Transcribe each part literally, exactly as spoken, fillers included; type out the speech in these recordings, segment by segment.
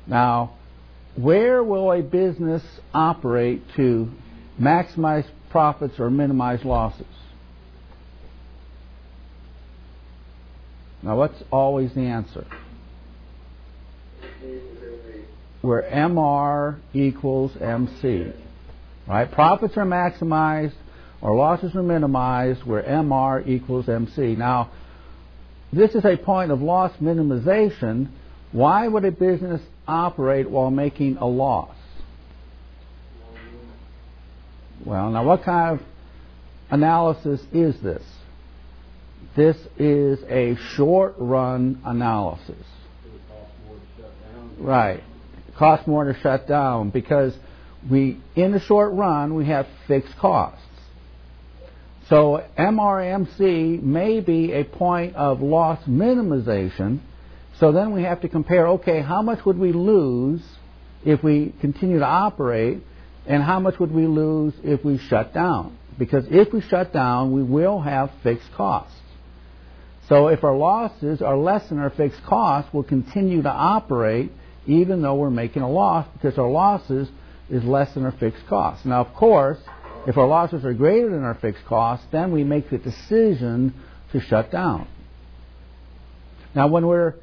Now, where will a business operate to maximize profits or minimize losses? Now, what's always the answer? Where M R equals M C. Right? Profits are maximized or losses are minimized where M R equals M C. Now, this is a point of loss minimization. Why would a business operate while making a loss? Well, now what kind of analysis is this? This is a short-run analysis. It costs more to shut down. Right. It costs more to shut down because we, in the short run, we have fixed costs. So M R M C may be a point of loss minimization. So then we have to compare, okay, how much would we lose if we continue to operate, and how much would we lose if we shut down? Because if we shut down, we will have fixed costs. So if our losses are less than our fixed costs, we'll continue to operate even though we're making a loss because our losses is less than our fixed costs. Now, of course, if our losses are greater than our fixed costs, then we make the decision to shut down. Now, when we're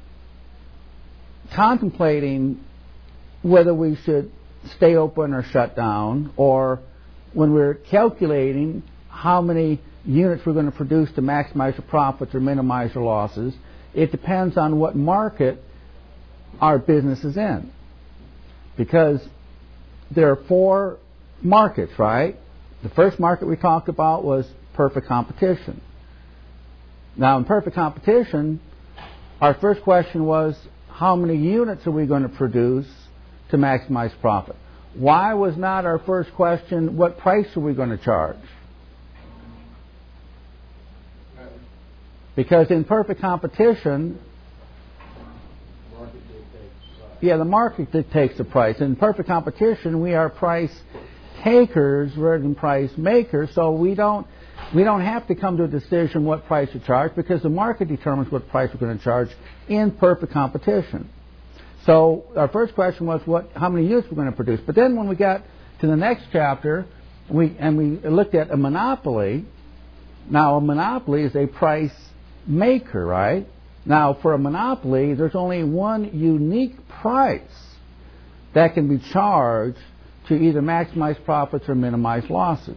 contemplating whether we should stay open or shut down, or when we're calculating how many units we're going to produce to maximize our profits or minimize our losses, it depends on what market our business is in. Because there are four markets, right? The first market we talked about was perfect competition. Now, in perfect competition, our first question was, how many units are we going to produce to maximize profit? Why was not our first question, what price are we going to charge? Because in perfect competition, yeah, the market dictates the price. In perfect competition, we are price takers rather than price makers, so we don't we don't have to come to a decision what price to charge because the market determines what price we're going to charge in perfect competition. So our first question was what how many units we're going to produce. But then when we got to the next chapter, we and we looked at a monopoly. Now a monopoly is a price maker, right? Now for a monopoly, there's only one unique price that can be charged to either maximize profits or minimize losses.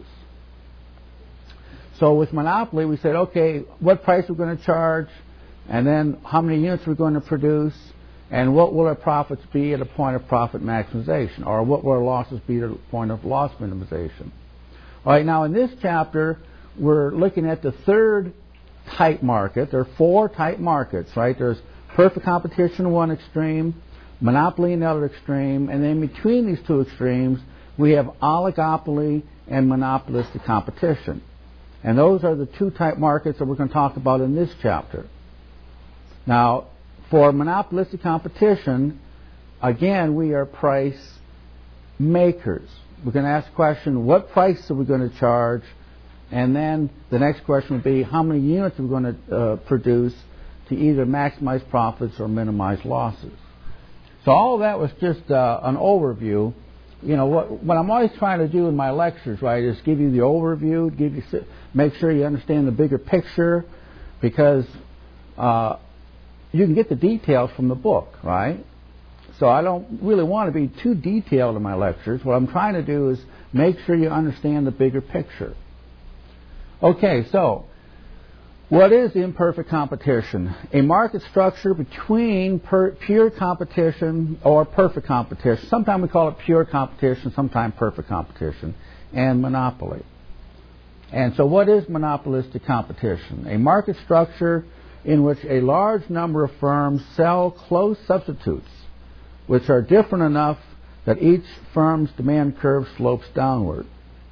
So with monopoly, we said, okay, what price we're going to charge, and then how many units we're going to produce, and what will our profits be at a point of profit maximization, or what will our losses be at a point of loss minimization. All right, now in this chapter, we're looking at the third type market. There are four type markets, right? There's perfect competition in one extreme, monopoly in the other extreme, and then between these two extremes, we have oligopoly and monopolistic competition. And those are the two type markets that we're going to talk about in this chapter. Now, for monopolistic competition, again, we are price makers. We're going to ask the question, what price are we going to charge? And then the next question would be, how many units are we going to uh, produce to either maximize profits or minimize losses? So all of that was just uh, an overview. You know, what, what I'm always trying to do in my lectures, right, is give you the overview, give you, make sure you understand the bigger picture, because uh, you can get the details from the book, right? So I don't really want to be too detailed in my lectures. What I'm trying to do is make sure you understand the bigger picture. Okay, so what is imperfect competition? A market structure between per, pure competition or perfect competition. Sometimes we call it pure competition, sometimes perfect competition, and monopoly. And so what is monopolistic competition? A market structure in which a large number of firms sell close substitutes, which are different enough that each firm's demand curve slopes downward.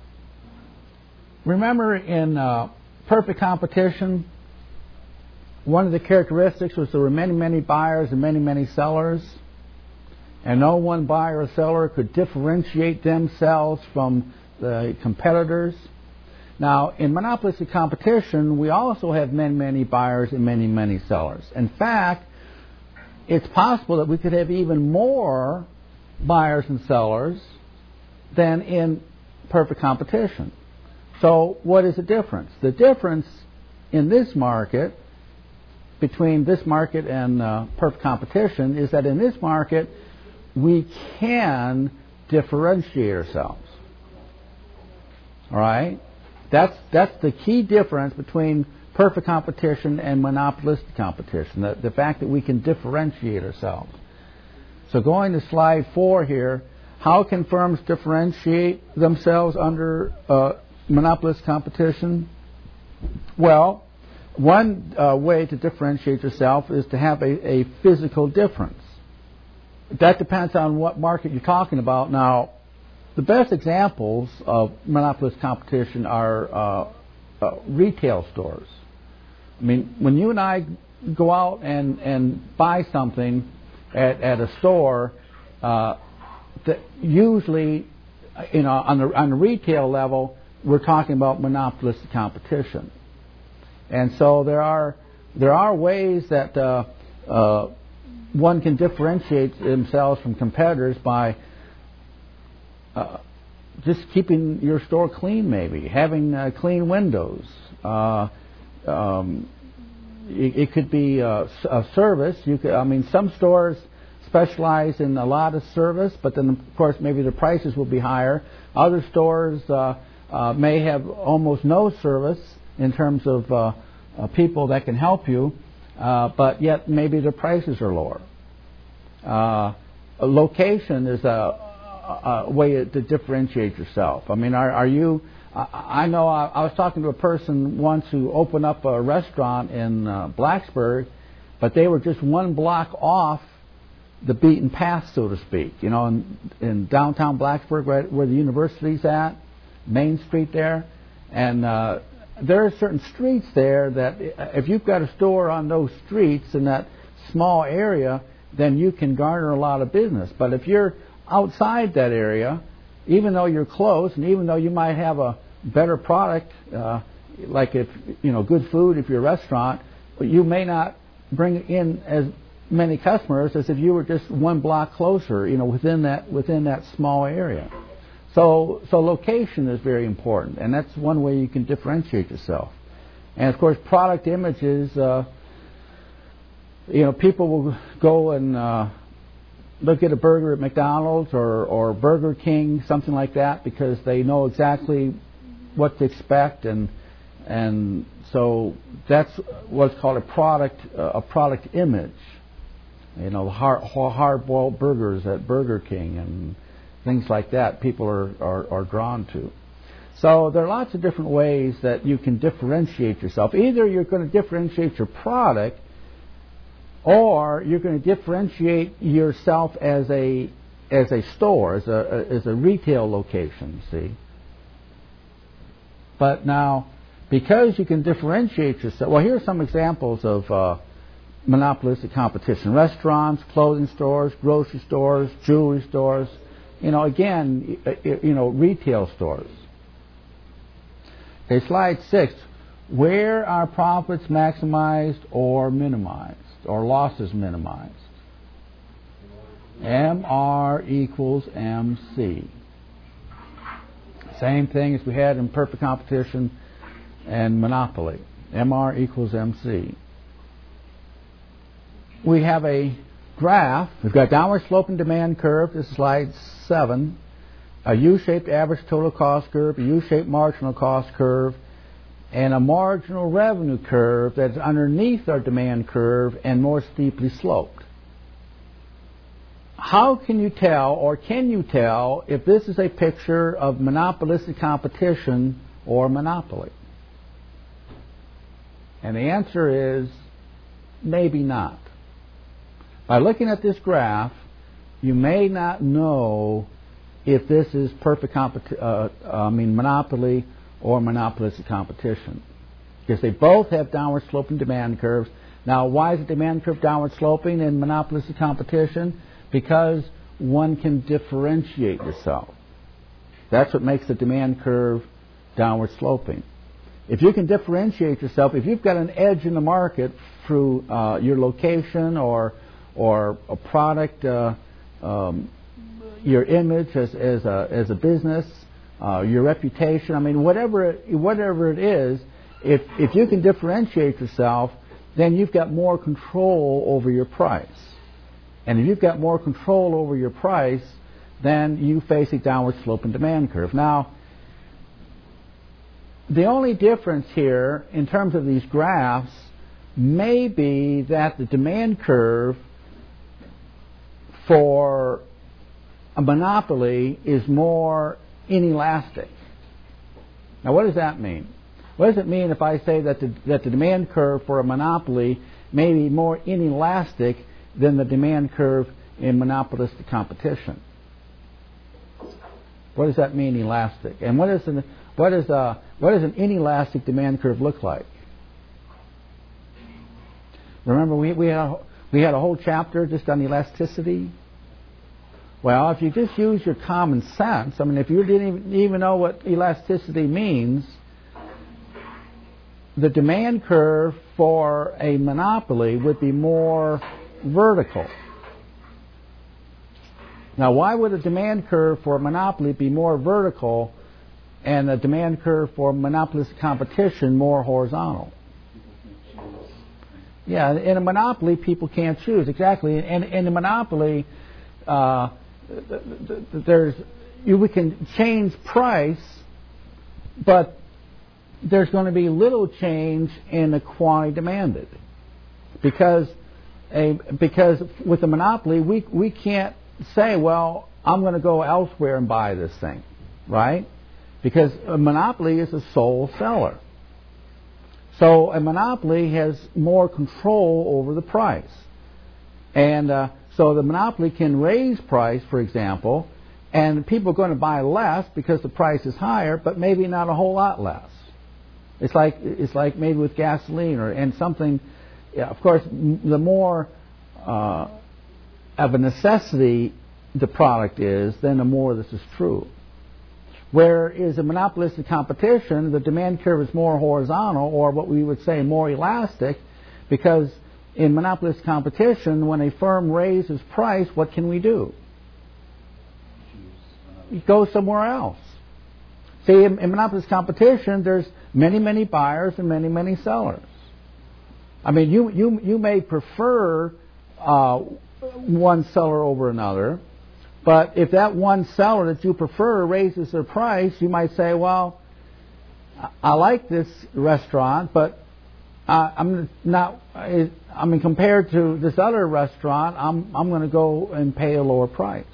Remember in uh, perfect competition, one of the characteristics was there were many, many buyers and many, many sellers, and no one buyer or seller could differentiate themselves from the competitors. Now, in monopolistic competition, we also have many, many buyers and many, many sellers. In fact, it's possible that we could have even more buyers and sellers than in perfect competition. So what is the difference? The difference in this market between this market and uh, perfect competition is that in this market we can differentiate ourselves. All right? That's that's the key difference between perfect competition and monopolistic competition, the, the fact that we can differentiate ourselves. So going to slide four here, how can firms differentiate themselves under uh, monopolist competition? Well, one uh, way to differentiate yourself is to have a, a physical difference. That depends on what market you're talking about. Now, the best examples of monopolist competition are uh, uh, retail stores. I mean, when you and I go out and, and buy something at, at a store, uh, that usually, you know, on the on the retail level, we're talking about monopolistic competition. And so there are there are ways that uh, uh, one can differentiate themselves from competitors by uh, just keeping your store clean, maybe having uh, clean windows. Uh, um, it, it could be a, a service. You could, I mean, some stores specialize in a lot of service, but then of course maybe the prices will be higher. Other stores uh, uh, may have almost no service in terms of uh, uh, people that can help you, uh, but yet maybe the prices are lower. Uh, a location is a, a, a way to differentiate yourself. I mean, are, are you? I, I know I, I was talking to a person once who opened up a restaurant in uh, Blacksburg, but they were just one block off the beaten path, so to speak. You know, in, in downtown Blacksburg, right where the university's at, Main Street there, and uh, there are certain streets there that if you've got a store on those streets in that small area, then you can garner a lot of business. But if you're outside that area, even though you're close, and even though you might have a better product, uh, like if you know good food, if you're a restaurant, but you may not bring in as many customers as if you were just one block closer, you know, within that within that small area. So, so location is very important, and that's one way you can differentiate yourself. And of course, product images. Uh, you know, people will go and uh, look at a burger at McDonald's or, or Burger King, something like that, because they know exactly what to expect, and and so that's what's called a product uh, a product image. You know, hard, hard-boiled burgers at Burger King and things like that people are, are, are drawn to. So there are lots of different ways that you can differentiate yourself. Either you're going to differentiate your product, or you're going to differentiate yourself as a as a store, as a as a retail location. See. But now, because you can differentiate yourself, well, here are some examples of uh, monopolistic competition: restaurants, clothing stores, grocery stores, jewelry stores. You know, again, you know, retail stores. Okay, slide six. Where are profits maximized or minimized, or losses minimized? M R equals M C. Same thing as we had in perfect competition and monopoly. M R equals M C. We have a graph. We've got downward sloping demand curve. This is slide seven. A U-shaped average total cost curve, a U-shaped marginal cost curve, and a marginal revenue curve that's underneath our demand curve and more steeply sloped. How can you tell, or can you tell, if this is a picture of monopolistic competition or monopoly? And the answer is maybe not. By looking at this graph, you may not know if this is perfect competi- uh, I mean monopoly or monopolistic competition, because they both have downward sloping demand curves. Now, why is the demand curve downward sloping in monopolistic competition? Because one can differentiate yourself. That's what makes the demand curve downward sloping. If you can differentiate yourself, if you've got an edge in the market through uh, your location or or a product, uh, um, your image as, as, a, as a business, uh, your reputation. I mean, whatever it, whatever it is, if, if you can differentiate yourself, then you've got more control over your price. And if you've got more control over your price, then you face a downward sloping demand curve. Now, the only difference here in terms of these graphs may be that the demand curve for a monopoly is more inelastic. Now, what does that mean? What does it mean if I say that the, that the demand curve for a monopoly may be more inelastic than the demand curve in monopolistic competition? What does that mean, elastic? And what is an what is a what does an inelastic demand curve look like? Remember, we we had a, we had a whole chapter just on elasticity. Well, if you just use your common sense, I mean, if you didn't even, even know what elasticity means, the demand curve for a monopoly would be more vertical. Now, why would a demand curve for a monopoly be more vertical and a demand curve for monopolistic competition more horizontal? Yeah, in a monopoly, people can't choose. Exactly. And in a monopoly, uh, there's you, we can change price, but there's going to be little change in the quantity demanded, because a because with a monopoly, we we can't say, well, I'm going to go elsewhere and buy this thing, right? Because a monopoly is a sole seller. So a monopoly has more control over the price. And uh, so the monopoly can raise price, for example, and people are going to buy less because the price is higher, but maybe not a whole lot less. It's like it's like maybe with gasoline or and something. Yeah, of course, m- the more uh, of a necessity the product is, then the more this is true. Whereas in monopolistic competition, the demand curve is more horizontal, or what we would say more elastic, because in monopolistic competition, when a firm raises price, what can we do? You go somewhere else. See, in, in monopolistic competition, there's many, many buyers and many, many sellers. I mean, you you you may prefer uh, one seller over another, but if that one seller that you prefer raises their price, you might say, well, I like this restaurant, but uh, I'm not. I mean, compared to this other restaurant, I'm I'm going to go and pay a lower price.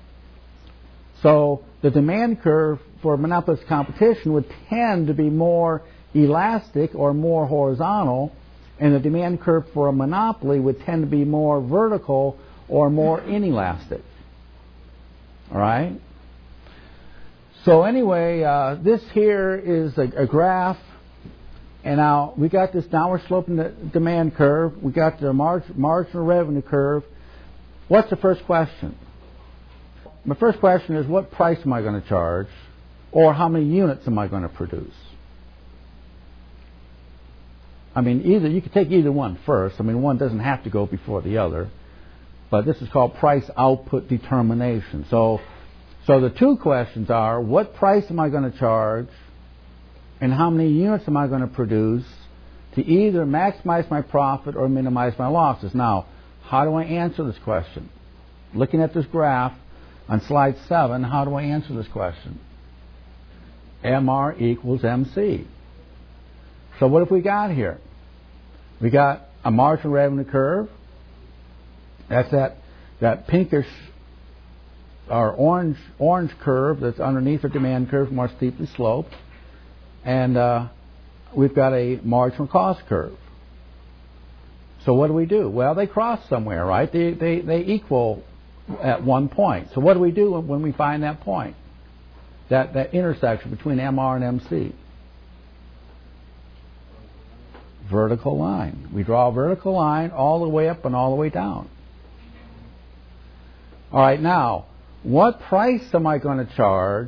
So the demand curve for monopolistic competition would tend to be more elastic or more horizontal, and the demand curve for a monopoly would tend to be more vertical or more inelastic. All right? So anyway, uh, this here is a, a graph, and now we got this downward sloping demand curve. We got the marg- marginal revenue curve. What's the first question? My first question is, what price am I going to charge, or how many units am I going to produce? I mean, either you could take either one first. I mean, one doesn't have to go before the other, but this is called price output determination. So, so the two questions are, what price am I going to charge, and how many units am I going to produce to either maximize my profit or minimize my losses? Now, how do I answer this question? Looking at this graph on slide seven, how do I answer this question? M R equals M C. So what have we got here? We got a marginal revenue curve. That's that that pinkish or orange orange curve that's underneath the demand curve, more steeply sloped. And uh, we've got a marginal cost curve. So what do we do? Well, they cross somewhere, right? They they, they equal at one point. So what do we do when we find that point? That that intersection between M R and M C? Vertical line. We draw a vertical line all the way up and all the way down. All right, now, what price am I going to charge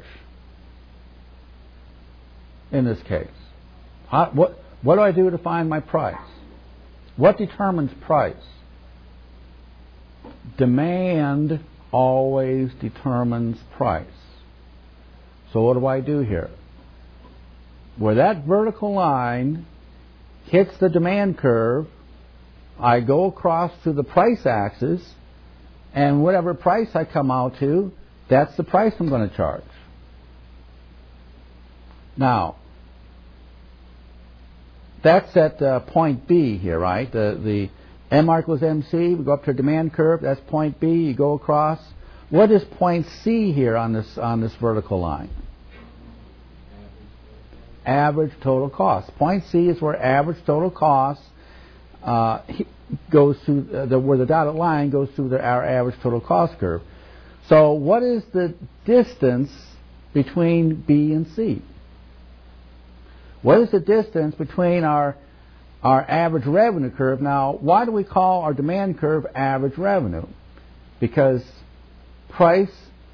in this case? How, what, what do I do to find my price? What determines price? demand always determines price. So what do I do here? Where that vertical line hits the demand curve, I go across to the price axis, and whatever price I come out to, that's the price I'm going to charge. Now, that's at uh, point B here, right? The, the M R equals M C, we go up to a demand curve, that's point B, you go across. What is point C here on this, on this vertical line? Average total cost. Point C is where average total cost uh, goes through, uh, the, where the dotted line goes through the, our average total cost curve. So what is the distance between B and C? What is the distance between our, our average revenue curve? Now, why do we call our demand curve average revenue? Because price,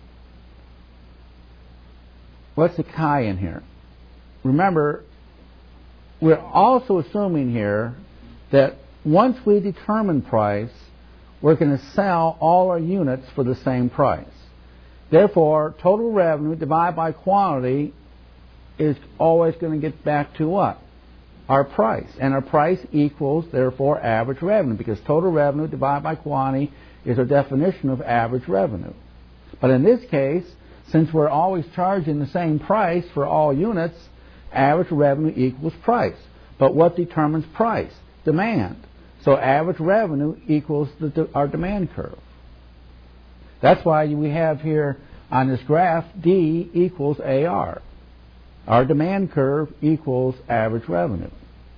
what's the chi in here? Remember, we're also assuming here that once we determine price, we're going to sell all our units for the same price. Therefore, total revenue divided by quantity is always going to get back to what? Our price. And our price equals, therefore, average revenue, because total revenue divided by quantity is our definition of average revenue. But in this case, since we're always charging the same price for all units, average revenue equals price. But what determines price? Demand. So average revenue equals the, our demand curve. That's why we have here on this graph D equals A R. Our demand curve equals average revenue.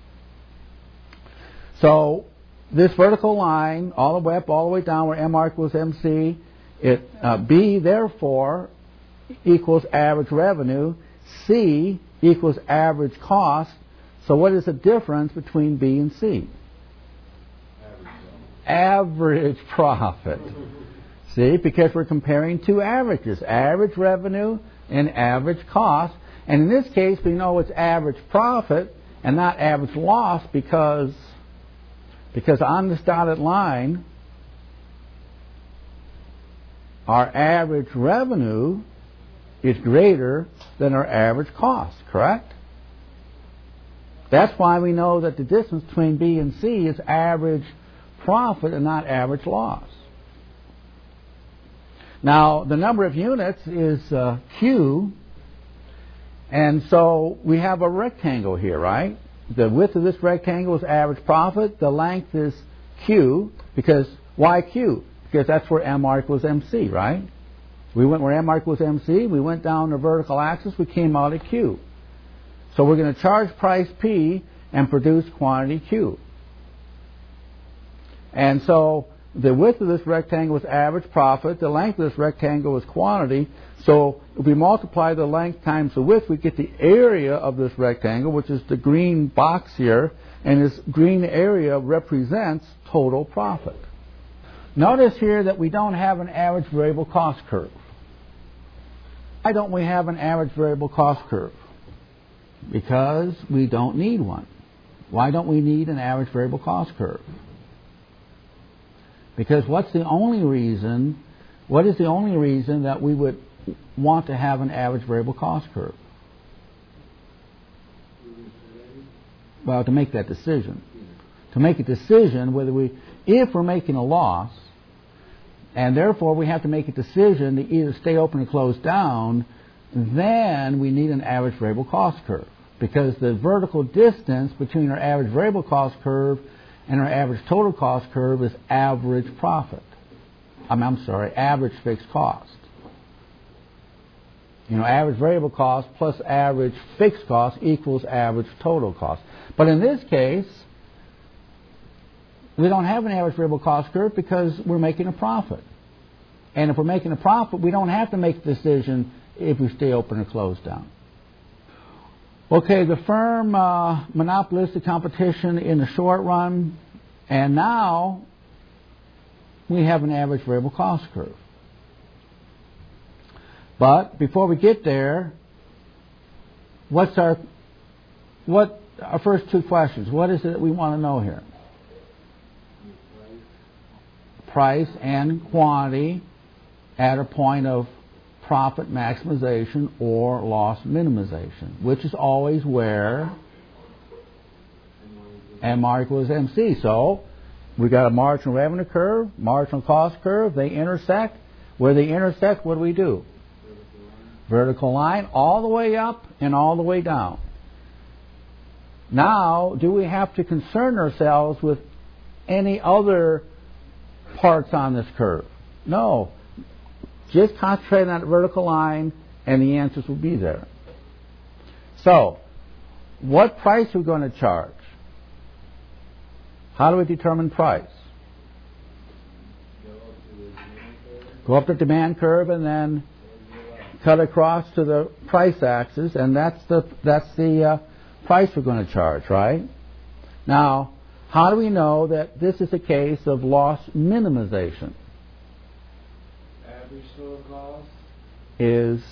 So this vertical line, all the way up, all the way down, where M R equals M C, it, uh, B, therefore, equals average revenue. C equals average cost. So what is the difference between B and C? Average profit. See, because we're comparing two averages, average revenue and average cost. And in this case, we know it's average profit and not average loss because, because on this dotted line, our average revenue is greater than our average cost, correct? That's why we know that the distance between B and C is average profit and not average loss. Now, the number of units is uh, Q, and so we have a rectangle here, right? The width of this rectangle is average profit. The length is Q, because why Q? Because that's where M R equals M C, right? We went where M R equals M C, we went down the vertical axis, we came out at Q. So we're going to charge price P and produce quantity Q. And so the width of this rectangle is average profit, the length of this rectangle is quantity. So if we multiply the length times the width, we get the area of this rectangle, which is the green box here, and this green area represents total profit. Notice here that we don't have an average variable cost curve. Why don't we have an average variable cost curve? Because we don't need one. Why don't we need an average variable cost curve? Because what's the only reason, what is the only reason that we would want to have an average variable cost curve? Well, to make that decision. To make a decision whether we, if we're making a loss, and therefore we have to make a decision to either stay open or close down, then we need an average variable cost curve. Because the vertical distance between our average variable cost curve and our average total cost curve is average profit. I'm, I'm sorry, average fixed cost. You know, average variable cost plus average fixed cost equals average total cost. But in this case, we don't have an average variable cost curve because we're making a profit. And if we're making a profit, we don't have to make the decision if we stay open or close down. Okay, the firm uh, monopolistic competition in the short run, and now we have an average variable cost curve. But before we get there, what's our what our first two questions? What is it that we want to know here? price and quantity at a point of profit maximization or loss minimization, which is always where M R equals M C. So we got a marginal revenue curve, marginal cost curve. They intersect. Where they intersect, what do we do? Vertical line all the way up and all the way down. Now, do we have to concern ourselves with any other parts on this curve? No. Just concentrate on that vertical line and the answers will be there. So, what price are we going to charge? How do we determine price? Go up the demand curve and then cut across to the price axis, and that's the that's the uh, price we're going to charge, right? Now, how do we know that this is a case of loss minimization? Average total cost Is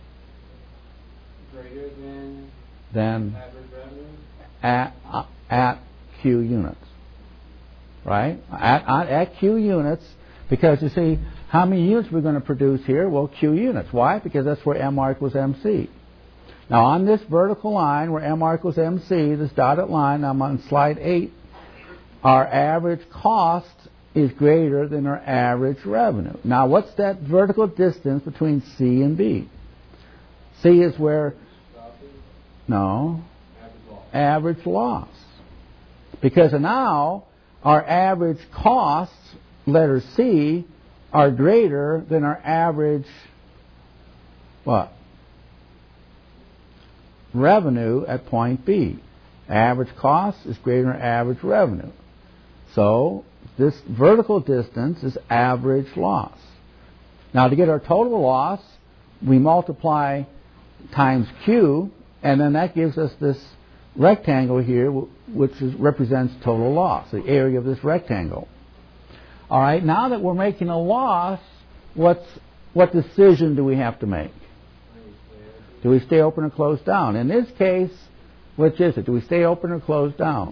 greater than then average revenue. at uh, at Q units, right? At, at at Q units, because you see, how many units we're going to produce here? Well, Q units. Why? Because that's where M R equals M C. Now, on this vertical line where M R equals M C, this dotted line, I'm on slide eight, our average cost is greater than our average revenue. Now, what's that vertical distance between C and B? C is where, no, average loss. Because now, our average costs, letter C, are greater than our average, what? Revenue at point B. Average cost is greater than our average revenue. So this vertical distance is average loss. Now to get our total loss, we multiply times Q, and then that gives us this rectangle here, which is, represents total loss, the area of this rectangle. All right, now that we're making a loss, what's, what decision do we have to make? Do we stay open or close down? In this case, which is it? Do we stay open or close down?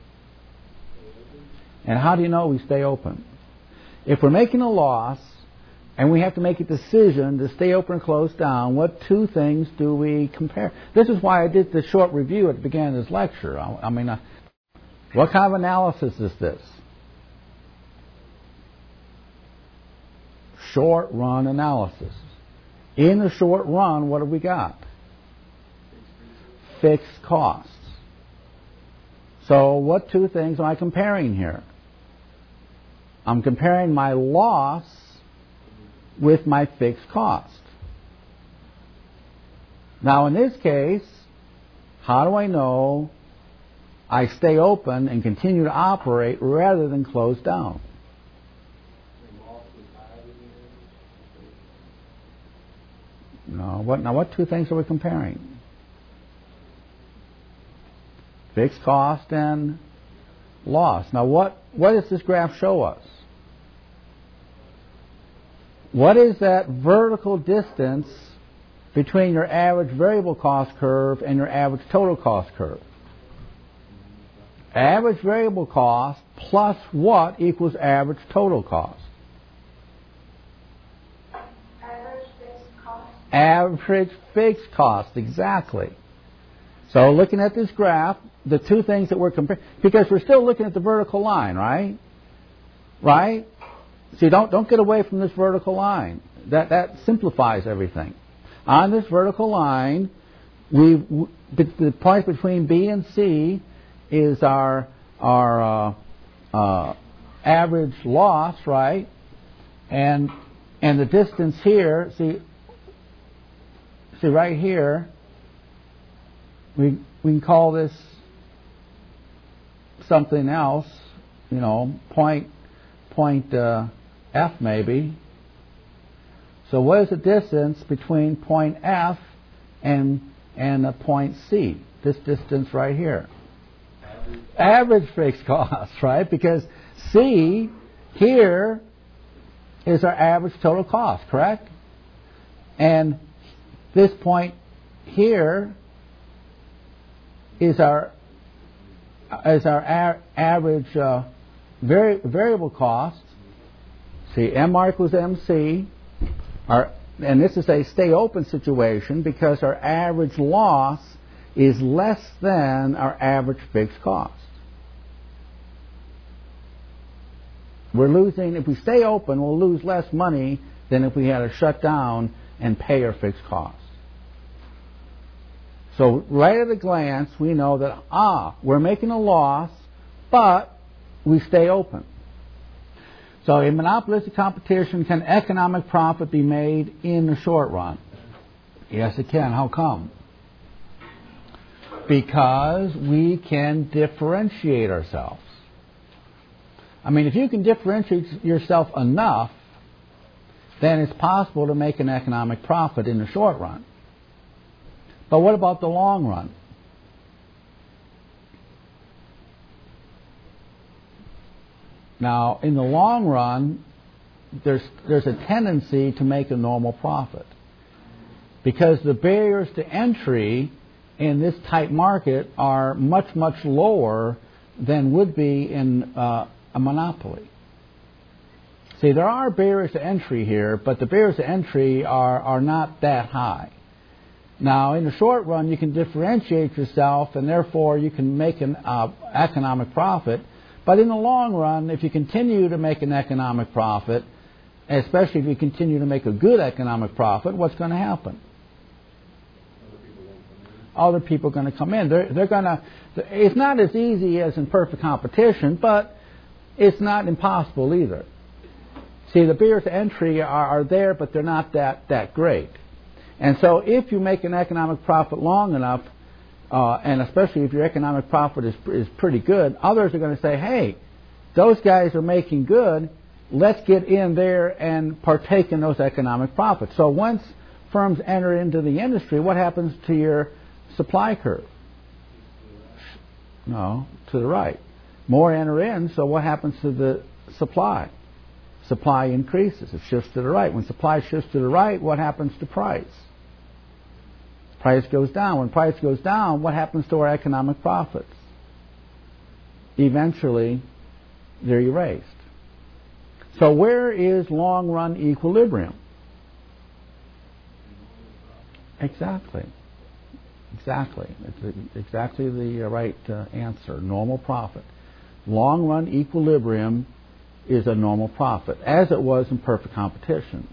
And how do you know we stay open? If we're making a loss and we have to make a decision to stay open or close down, what two things do we compare? This is why I did the short review at the beginning of this lecture. I, I mean, uh, what kind of analysis is this? Short run analysis. In the short run, what have we got? Fixed costs. So what two things am I comparing here? I'm comparing my loss with my fixed cost. Now in this case, how do I know I stay open and continue to operate rather than close down? No. What now? What two things are we comparing? Fixed cost and loss. Now, what what does this graph show us? What is that vertical distance between your average variable cost curve and your average total cost curve? Average variable cost plus what equals average total cost? Average fixed cost, exactly. So looking at this graph, the two things that we're comparing, because we're still looking at the vertical line, right? Right? See, don't don't get away from this vertical line. That that simplifies everything. On this vertical line, we the point between B and C is our our uh, uh, average loss, right? And and the distance here, see. See, right here, we we can call this something else, you know, point point uh, F maybe. So what is the distance between point F and and a point C? This distance right here. Average, Average fixed cost, right? Because C here is our average total cost, correct? And this point here is our is our a- average uh, vari- variable cost, See, M R equals M C, our, and this is a stay open situation because our average loss is less than our average fixed cost. We're losing, if we stay open, we'll lose less money than if we had to shut down and pay our fixed costs. So right at a glance, we know that, ah, we're making a loss, but we stay open. So in monopolistic competition, can economic profit be made in the short run? Yes, it can. How come? Because we can differentiate ourselves. I mean, if you can differentiate yourself enough, then it's possible to make an economic profit in the short run. But what about the long run? Now, in the long run, there's there's a tendency to make a normal profit because the barriers to entry in this type market are much, much lower than would be in uh, a monopoly. See, there are barriers to entry here, but the barriers to entry are, are not that high. Now, in the short run, you can differentiate yourself, and therefore you can make an uh, economic profit. But in the long run, if you continue to make an economic profit, especially if you continue to make a good economic profit, what's going to happen? Other people are going to come in. They're, they're going to. It's not as easy as in perfect competition, but it's not impossible either. See, the barriers to entry are, are there, but they're not that, that great. And so if you make an economic profit long enough, uh, and especially if your economic profit is, is pretty good, others are going to say, hey, those guys are making good, let's get in there and partake in those economic profits. So once firms enter into the industry, what happens to your supply curve? No, to the right. More enter in, so what happens to the supply? Supply increases. It shifts to the right. When supply shifts to the right, what happens to price? Price goes down. When price goes down, what happens to our economic profits? Eventually, they're erased. So where is long-run equilibrium? Exactly. Exactly. It's exactly the right uh, answer. Normal profit. Long-run equilibrium is a normal profit, as it was in perfect competition.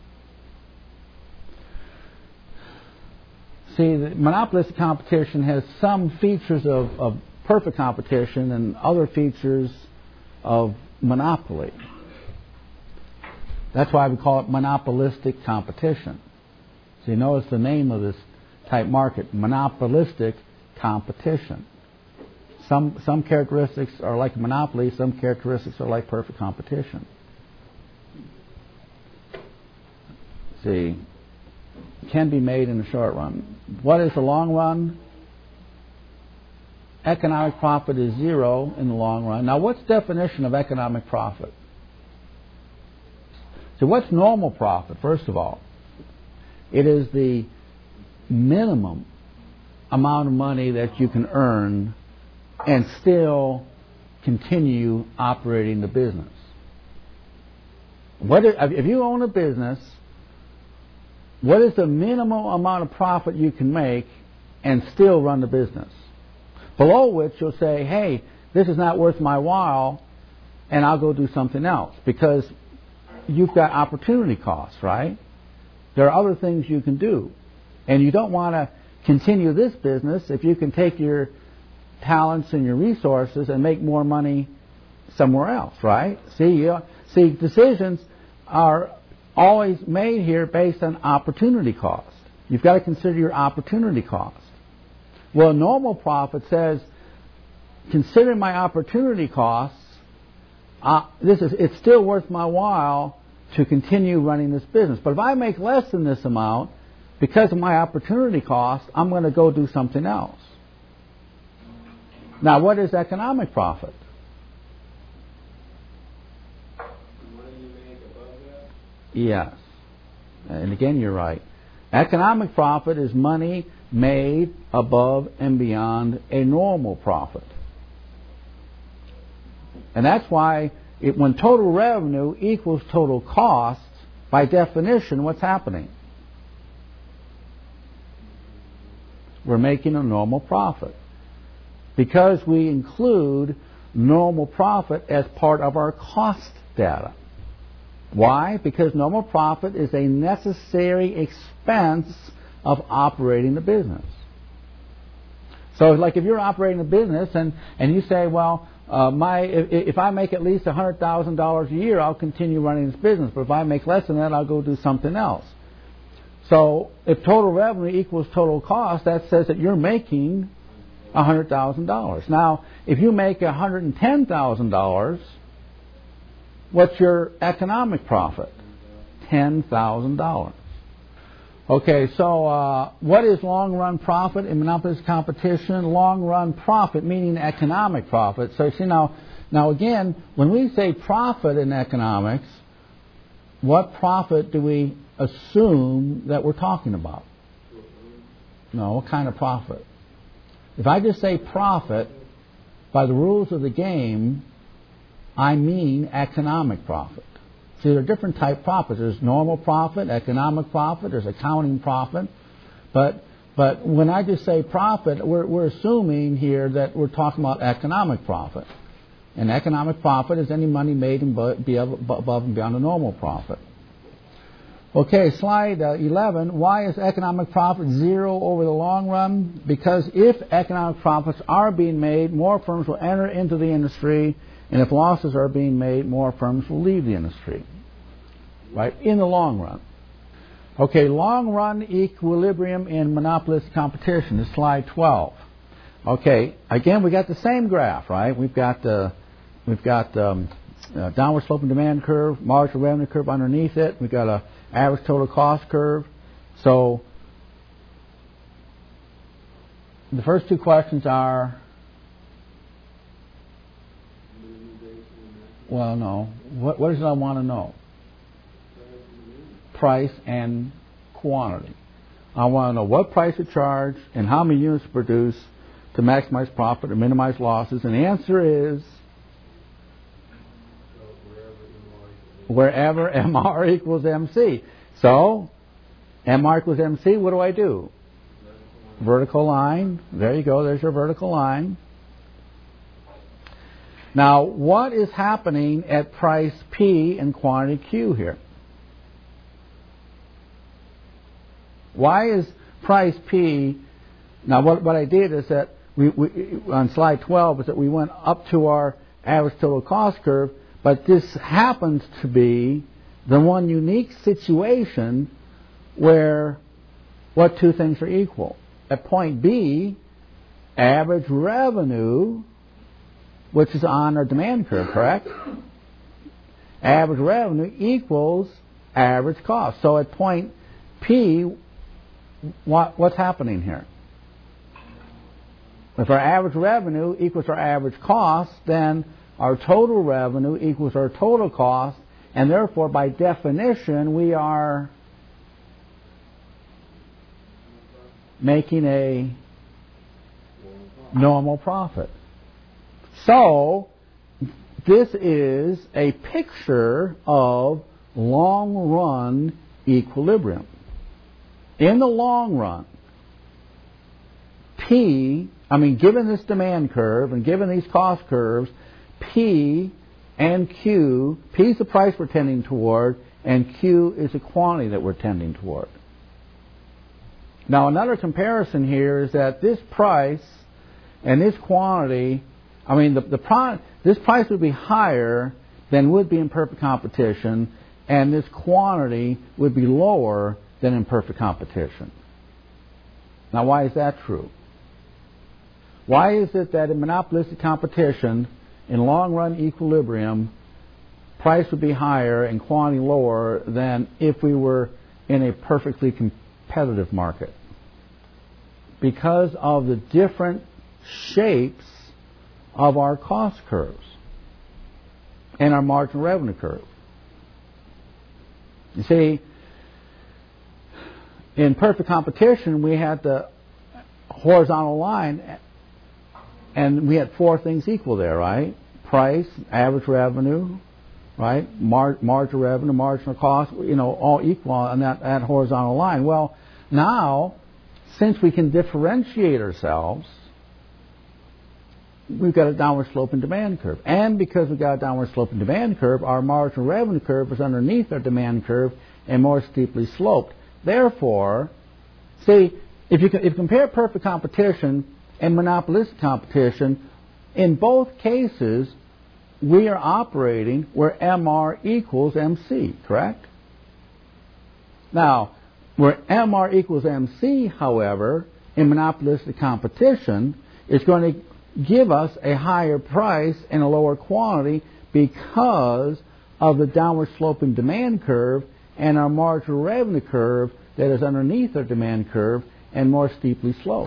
See, the monopolistic competition has some features of, of perfect competition and other features of monopoly. That's why we call it monopolistic competition. So you notice the name of this type market, monopolistic competition. Some some characteristics are like monopoly, some characteristics are like perfect competition. See, can be made in the short run. What is the long run? Economic profit is zero in the long run. Now, what's the definition of economic profit? So what's normal profit, first of all? It is the minimum amount of money that you can earn and still continue operating the business. What is, if you own a business, what is the minimum amount of profit you can make and still run the business? Below which you'll say, hey, this is not worth my while, and I'll go do something else, because you've got opportunity costs, right? There are other things you can do, and you don't want to continue this business if you can take your talents and your resources and make more money somewhere else, right? See, you, see, decisions are always made here based on opportunity cost. You've got to consider your opportunity cost. Well, normal profit says, considering my opportunity costs, uh, this is it's still worth my while to continue running this business. But if I make less than this amount, because of my opportunity cost, I'm going to go do something else. Now, what is economic profit? Money you make above that? Yes. And again, you're right. Economic profit is money made above and beyond a normal profit. And that's why it, when total revenue equals total cost, by definition, what's happening? We're making a normal profit. Because we include normal profit as part of our cost data. Why? Because normal profit is a necessary expense of operating the business. So, like if you're operating a business and, and you say, well, uh, my if, if I make at least one hundred thousand dollars a year, I'll continue running this business. But if I make less than that, I'll go do something else. So, if total revenue equals total cost, that says that you're making one hundred thousand dollars. Now, if you make one hundred ten thousand dollars, what's your economic profit? ten thousand dollars. Okay, so uh, what is long-run profit in monopolistic competition? Long-run profit, meaning economic profit. So, see, now, now again, when we say profit in economics, what profit do we assume that we're talking about? No, what kind of profit? If I just say profit, by the rules of the game, I mean economic profit. See, there are different type of profits. There's normal profit, economic profit, there's accounting profit. But but when I just say profit, we're, we're assuming here that we're talking about economic profit. And economic profit is any money made above and beyond a normal profit. Okay, slide uh, eleven. Why is economic profit zero over the long run? Because if economic profits are being made, more firms will enter into the industry, and if losses are being made, more firms will leave the industry. Right? In the long run. Okay, long run equilibrium in monopolistic competition is slide twelve. Okay, again we got the same graph, right? We've got uh, we've got um, uh, downward sloping demand curve, marginal revenue curve underneath it. We've got a average total cost curve. So the first two questions are, well, no. What, what is it I want to know? Price and quantity. I want to know what price to charge and how many units to produce to maximize profit or minimize losses. And the answer is wherever M R equals M C. So, M R equals M C, what do I do? Vertical line. There you go, there's your vertical line. Now, what is happening at price P and quantity Q here? Why is price P... Now, what, what I did is that, we, we, on slide twelve, is that we went up to our average total cost curve, but this happens to be the one unique situation where what two things are equal. At point B, average revenue, which is on our demand curve, correct? Average revenue equals average cost. So at point P, what, what's happening here? If our average revenue equals our average cost, then our total revenue equals our total cost, and therefore, by definition, we are making a normal profit. So, this is a picture of long-run equilibrium. In the long run, P, I mean, given this demand curve and given these cost curves, P and Q, P is the price we're tending toward, and Q is the quantity that we're tending toward. Now, another comparison here is that this price and this quantity, I mean, the, the pro, this price would be higher than would be in perfect competition, and this quantity would be lower than in perfect competition. Now, why is that true? Why is it that in monopolistic competition, in long-run equilibrium, price would be higher and quantity lower than if we were in a perfectly competitive market? Because of the different shapes of our cost curves and our marginal revenue curve. You see, in perfect competition, we had the horizontal line, and we had four things equal there, right? Price, average revenue, right? Mar- marginal revenue, marginal cost, you know, all equal on that, that horizontal line. Well, now, since we can differentiate ourselves, we've got a downward sloping demand curve. And because we've got a downward sloping demand curve, our marginal revenue curve is underneath our demand curve and more steeply sloped. Therefore, see, if you, if you compare perfect competition and monopolistic competition, in both cases, we are operating where M R equals M C, correct? Now, where M R equals M C, however, in monopolistic competition, is going to give us a higher price and a lower quantity because of the downward sloping demand curve and our marginal revenue curve that is underneath our demand curve and more steeply sloped.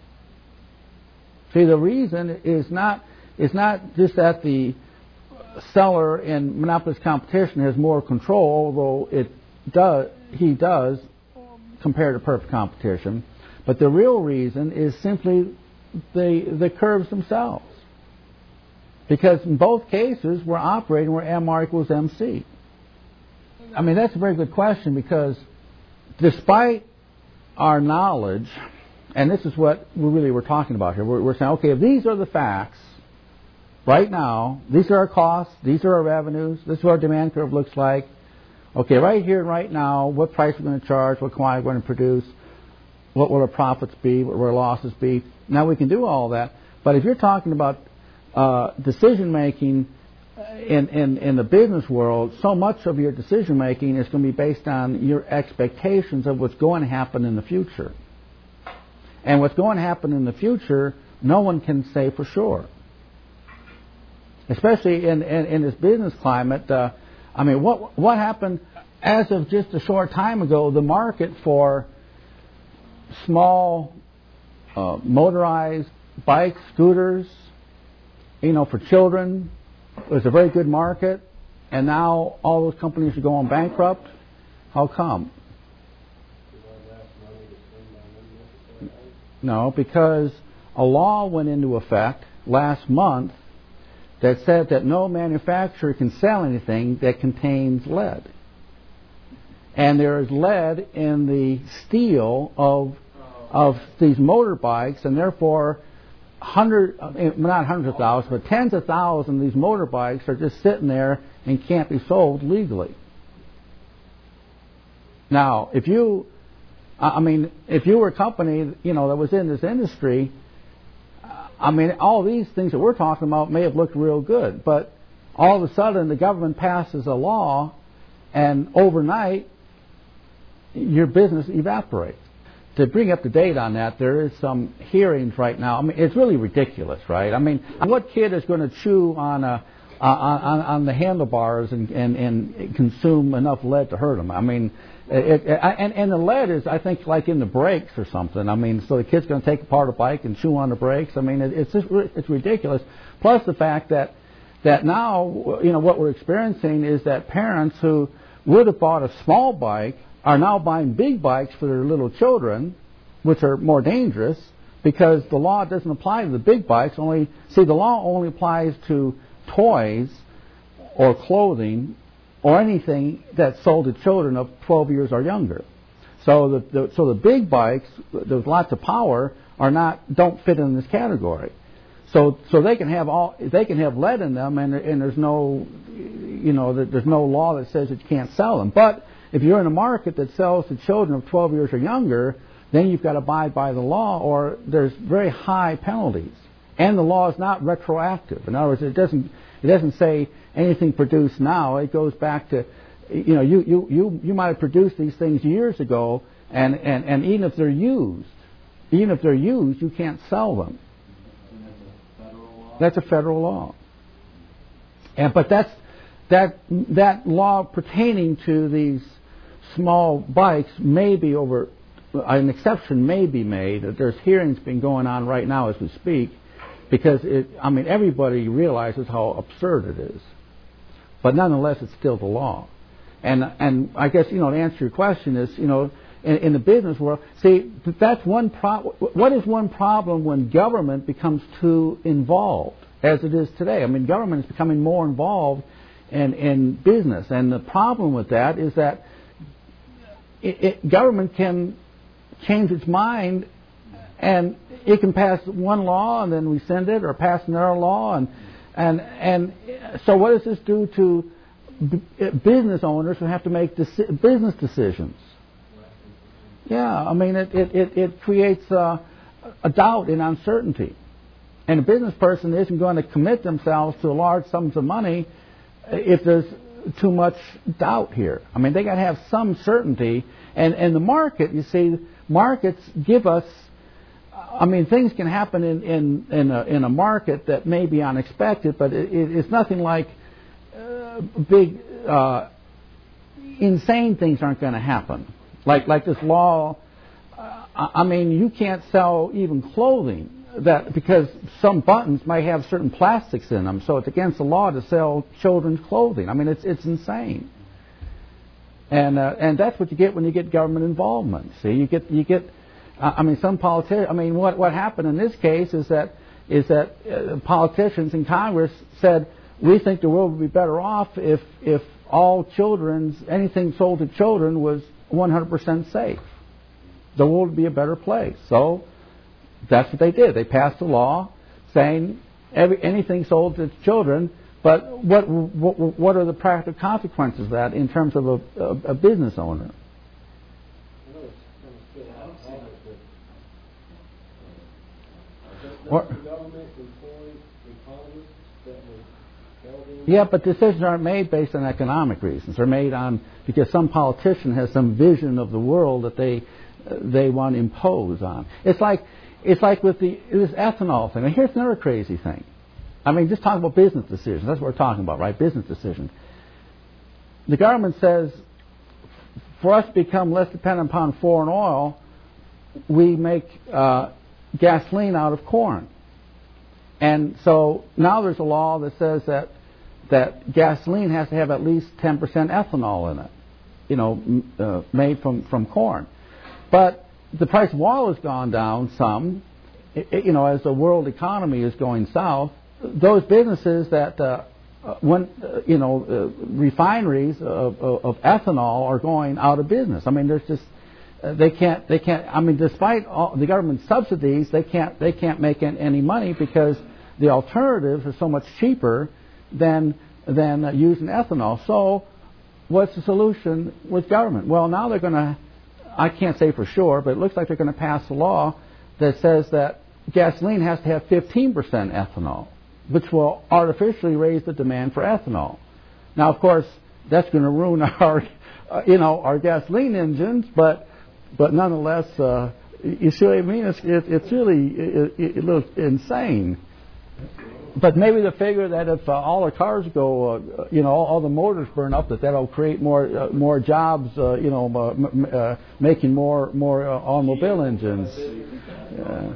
See, the reason is not is not just that the seller in monopolistic competition has more control, although it does he does compared to perfect competition, but the real reason is simply the the curves themselves. Because in both cases we're operating where M R equals M C. I mean, that's a very good question, because despite our knowledge, and this is what we really were talking about here, we're, we're saying, okay, if these are the facts right now, these are our costs, these are our revenues, this is what our demand curve looks like. Okay, right here and right now, what price we're going to charge, what quantity we're going to produce, what will our profits be, what will our losses be. Now we can do all that, but if you're talking about uh, decision making in, in, in the business world, so much of your decision making is going to be based on your expectations of what's going to happen in the future. And what's going to happen in the future, no one can say for sure. Especially in, in, in this business climate, uh, I mean, what what happened as of just a short time ago? The market for small uh, motorized bikes, scooters, you know, for children, was a very good market, and now all those companies are going bankrupt. How come? No, because a law went into effect last month that said that no manufacturer can sell anything that contains lead. And there is lead in the steel of of these motorbikes, and therefore hundred, not hundreds of thousands, but tens of thousands of these motorbikes are just sitting there and can't be sold legally. Now, if you, I mean, if you were a company, you know, that was in this industry, I mean, all these things that we're talking about may have looked real good, but all of a sudden the government passes a law, and overnight your business evaporates. To bring up to date on that, there is some hearings right now. I mean, it's really ridiculous, right? I mean, what kid is going to chew on a on, on the handlebars and, and, and consume enough lead to hurt them? I mean, it, it, and, and the lead is, I think, like in the brakes or something. I mean, so the kid's going to take apart a bike and chew on the brakes. I mean, it, it's just, it's ridiculous. Plus the fact that that now, you know, what we're experiencing is that parents who would have bought a small bike are now buying big bikes for their little children, which are more dangerous, because the law doesn't apply to the big bikes. Only see, the law only applies to toys or clothing or anything that's sold to children of twelve years or younger. So the, the so the big bikes, there's lots of power, are not don't fit in this category. So so they can have all they can have lead in them, and and there's no you know there's no law that says that you can't sell them. But if you're in a market that sells to children of twelve years or younger, then you've got to abide by the law, or there's very high penalties. And the law is not retroactive. In other words, it doesn't it doesn't say anything produced now. It goes back to, you know, you you, you, you might have produced these things years ago, and, and, and even if they're used, even if they're used, you can't sell them. That's a federal law. And but that's that that law pertaining to these small bikes may be over, an exception may be made. There's hearings being going on right now as we speak, because it, I mean, everybody realizes how absurd it is. But nonetheless, it's still the law. And and I guess, you know, to answer your question is, you know, in, in the business world, see, that's one pro- what is one problem when government becomes too involved, as it is today? I mean, government is becoming more involved and in business. And the problem with that is that it, it, government can change its mind, and it can pass one law and then rescind it, or pass another law, and and and so what does this do to b- business owners who have to make deci- business decisions? Yeah, I mean it it it, it creates uh, a doubt and uncertainty, and a business person isn't going to commit themselves to large sums of money if there's too much doubt here. I mean, they got to have some certainty, and and the market, you see, markets give us. I mean, things can happen in in in a, in a market that may be unexpected, but it, it, it's nothing like uh, big, uh, insane things aren't going to happen. Like like this law. Uh, I mean, you can't sell even clothing that because some buttons might have certain plastics in them, so it's against the law to sell children's clothing. I mean, it's it's insane. And uh, and that's what you get when you get government involvement. See, you get you get. Uh, I mean, some politicians. I mean, what what happened in this case is that is that uh, politicians in Congress said we think the world would be better off if if all children's anything sold to children was one hundred percent safe. The world would be a better place. So that's what they did. They passed a law saying every anything sold to children. But what what, what are the practical consequences of that in terms of a, a, a business owner? Or, yeah, but decisions aren't made based on economic reasons. They're made on because some politician has some vision of the world that they uh, they want to impose on. It's like it's like with the this ethanol thing. And here's another crazy thing. I mean, just talk about business decisions. That's what we're talking about, right? Business decisions. The government says for us to become less dependent upon foreign oil, we make uh, gasoline out of corn. And so now there's a law that says that that gasoline has to have at least ten percent ethanol in it, you know, m- uh, made from, from corn. But the price of oil has gone down some, it, it, you know, as the world economy is going south. Those businesses that, uh, when, uh, you know, uh, refineries of, of, of ethanol are going out of business. I mean, there's just uh, they can't they can't. I mean, despite all the government subsidies, they can't they can't make any money because the alternatives are so much cheaper than than uh, using ethanol. So, what's the solution with government? Well, now they're going to. I can't say for sure, but it looks like they're going to pass a law that says that gasoline has to have fifteen percent ethanol, which will artificially raise the demand for ethanol. Now, of course, that's going to ruin our, uh, you know, our gasoline engines, but but nonetheless, uh, you see what I mean? It's it, it's really it, it, it looks insane. But maybe the figure that if uh, all the cars go, uh, you know, all, all the motors burn up, that that'll create more uh, more jobs, uh, you know, uh, m- uh, making more more uh, automobile engines. Yeah.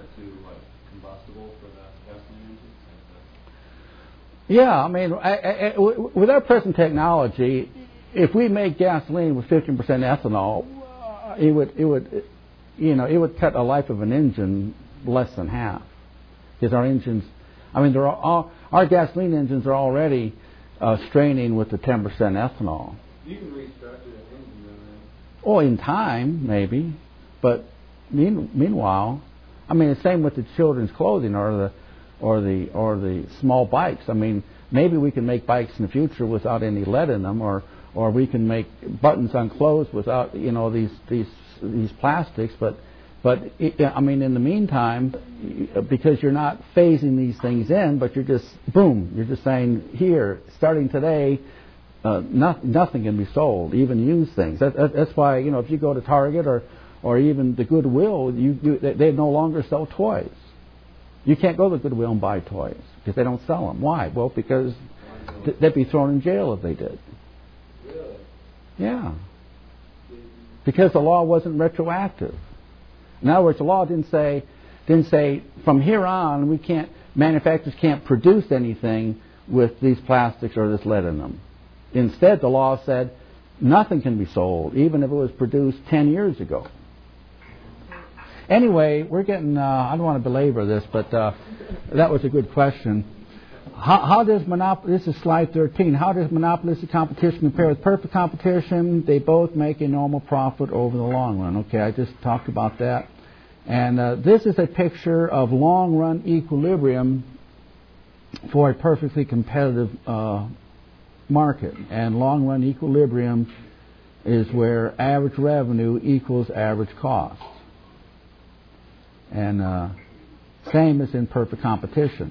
Yeah, I mean, I, I, I, with our present technology, if we make gasoline with fifteen percent ethanol, uh, it would, it would, you know, it would cut the life of an engine less than half. Because our engines, I mean, they're all, our gasoline engines are already uh, straining with the ten percent ethanol. You can restructure that engine, then. Oh, in time, maybe, but mean, meanwhile, I mean, the same with the children's clothing or the. or the or the small bikes. I mean, maybe we can make bikes in the future without any lead in them, or or we can make buttons on clothes without, you know, these these these plastics. But but it, I mean, in the meantime, because you're not phasing these things in, but you're just boom, you're just saying here, starting today, uh, not, nothing can be sold, even used things. That, that, that's why, you know, if you go to Target or or even the Goodwill, you, you they, they no longer sell toys. You can't go to Goodwill and buy toys because they don't sell them. Why? Well, because th- they'd be thrown in jail if they did. Really? Yeah. Because the law wasn't retroactive. In other words, the law didn't say didn't say from here on we can't manufacturers can't produce anything with these plastics or this lead in them. Instead, the law said nothing can be sold, even if it was produced ten years ago. Anyway, we're getting, uh, I don't want to belabor this, but uh, that was a good question. how, how does monop- this is slide thirteen. How does monopolistic competition compare with perfect competition? They both make a normal profit over the long run. Okay, I just talked about that. And uh, this is a picture of long-run equilibrium for a perfectly competitive uh, market. And long-run equilibrium is where average revenue equals average cost. And uh, same as in perfect competition.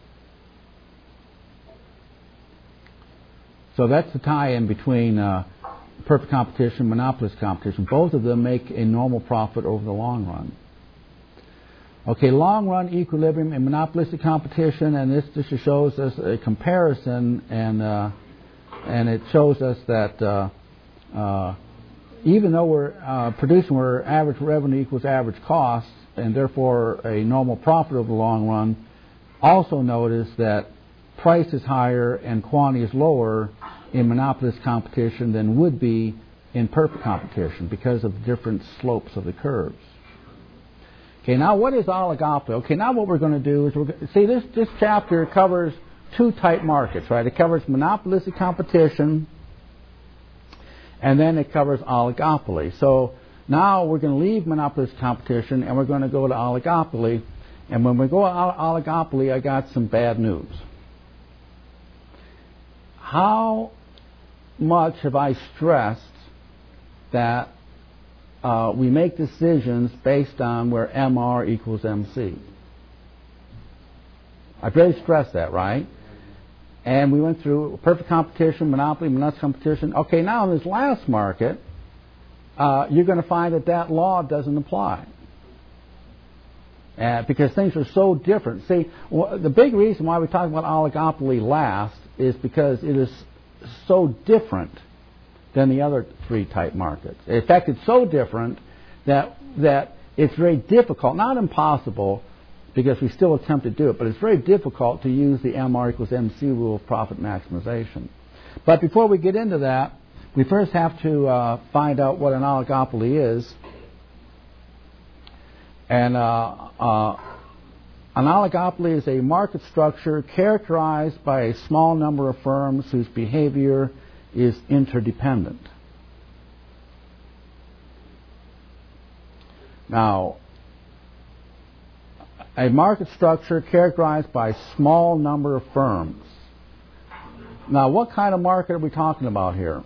So that's the tie-in between uh, perfect competition and monopolist competition. Both of them make a normal profit over the long run. Okay, long-run equilibrium in monopolistic competition, and this just shows us a comparison, and uh, and it shows us that uh, uh, even though we're uh, producing where average revenue equals average cost, and therefore a normal profit over the long run, also notice that price is higher and quantity is lower in monopolist competition than would be in perfect competition because of the different slopes of the curves. Okay, now what is oligopoly? Okay, now what we're going to do is we're going to, see this this chapter covers two type markets, right? It covers monopolistic competition, and then it covers oligopoly. So now we're going to leave monopolistic competition and we're going to go to oligopoly. And when we go to oligopoly, I got some bad news. How much have I stressed that uh, we make decisions based on where M R equals M C? I've really stressed that, right? And we went through perfect competition, monopoly, monopolistic competition. Okay, now in this last market, uh, you're going to find that that law doesn't apply. Uh, because things are so different. See, w- the big reason why we talk about oligopoly last is because it is so different than the other three type markets. In fact, it's so different that that it's very difficult, not impossible, because we still attempt to do it, but it's very difficult to use the M R equals M C rule of profit maximization. But before we get into that, we first have to uh, find out what an oligopoly is. And uh, uh, an oligopoly is a market structure characterized by a small number of firms whose behavior is interdependent. Now, a market structure characterized by a small number of firms. Now, what kind of market are we talking about here?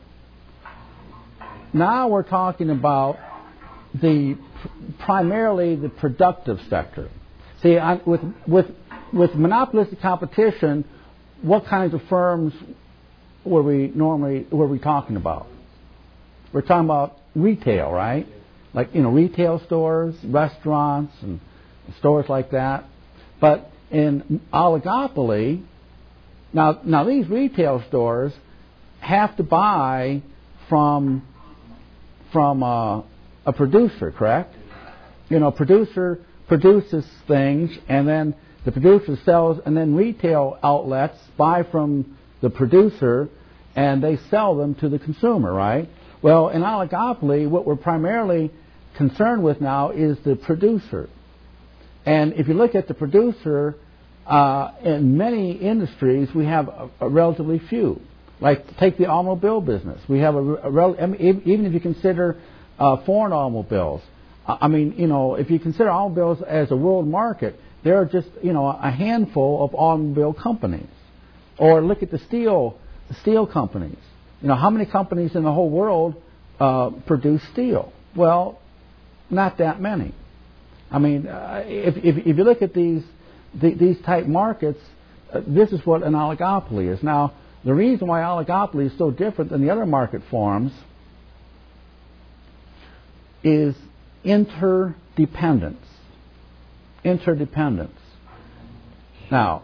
Now we're talking about the primarily the productive sector. See, I, with with with monopolistic competition, what kinds of firms were we normally were we talking about? We're talking about retail, right? Like, you know, retail stores, restaurants, and stores like that. But in oligopoly, now now these retail stores have to buy from from a, a producer, correct? You know, producer produces things, and then the producer sells, and then retail outlets buy from the producer, and they sell them to the consumer, right? Well, in oligopoly, what we're primarily concerned with now is the producer. And if you look at the producer, uh, in many industries, we have a, a relatively few. Like, take the automobile business. We have a, a rel- I mean, even if you consider uh, foreign automobiles, I mean, you know, if you consider automobiles as a world market, there are just, you know, a handful of automobile companies. Or look at the steel, the steel companies. You know, how many companies in the whole world uh, produce steel? Well, not that many. I mean, uh, if, if if you look at these the, these type markets, uh, this is what an oligopoly is. Now, the reason why oligopoly is so different than the other market forms is interdependence. Interdependence. Now,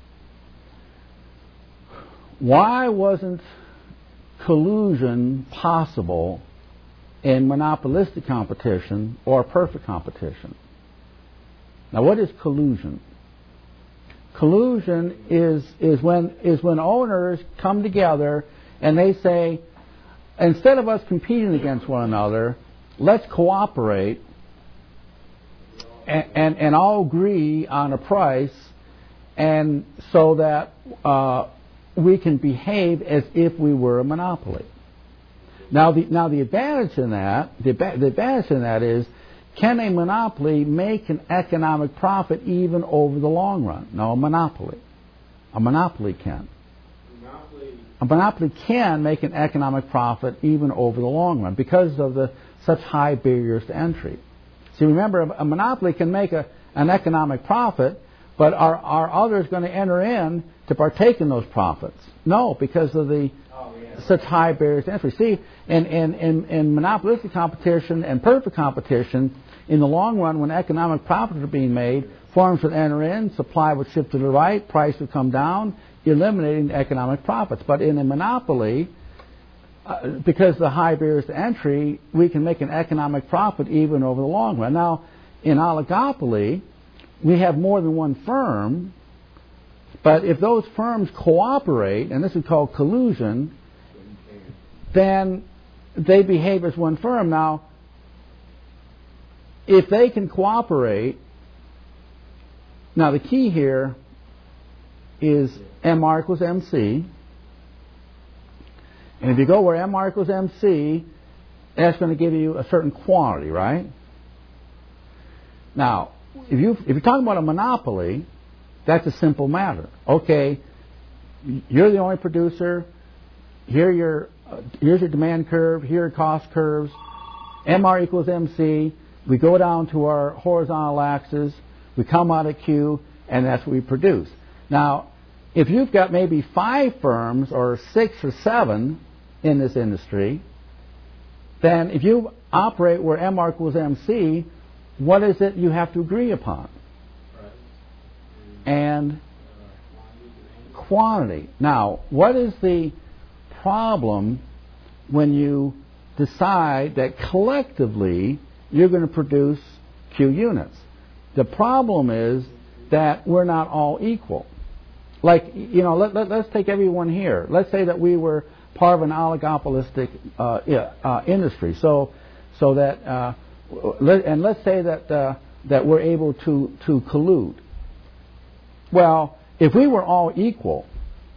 why wasn't collusion possible in monopolistic competition or perfect competition? Now, what is collusion? Collusion is is when is when owners come together and they say, instead of us competing against one another, let's cooperate and, and, and all agree on a price, and so that uh, we can behave as if we were a monopoly. Now, the now the advantage in that the, the advantage in that is, can a monopoly make an economic profit even over the long run? No, a monopoly. A monopoly can. Monopoly. A monopoly can make an economic profit even over the long run because of the such high barriers to entry. See, remember, a, a monopoly can make a, an economic profit, but are, are others going to enter in to partake in those profits? No, because of the Oh, yeah. such high barriers to entry. See, in, in, in, in monopolistic competition and perfect competition, in the long run, when economic profits are being made, firms would enter in, supply would shift to the right, price would come down, eliminating the economic profits. But in a monopoly, uh, because of the high barriers to entry, we can make an economic profit even over the long run. Now, in oligopoly, we have more than one firm, but if those firms cooperate, and this is called collusion, then they behave as one firm. Now, if they can cooperate, now the key here is M R equals M C, and if you go where M R equals M C, that's going to give you a certain quantity, right? Now, if you if you're talking about a monopoly, that's a simple matter. Okay, you're the only producer. Here your uh, here's your demand curve. Here are cost curves. M R equals M C. We go down to our horizontal axis. We come out of Q, and that's what we produce. Now, if you've got maybe five firms or six or seven in this industry, then if you operate where M R equals M C, what is it you have to agree upon? And quantity. Now, what is the problem when you decide that collectively you're going to produce Q units? The problem is that we're not all equal. Like, you know, let, let, let's take everyone here. Let's say that we were part of an oligopolistic uh, yeah, uh, industry. So, so that, uh, let, and let's say that uh, that we're able to to collude. Well, if we were all equal,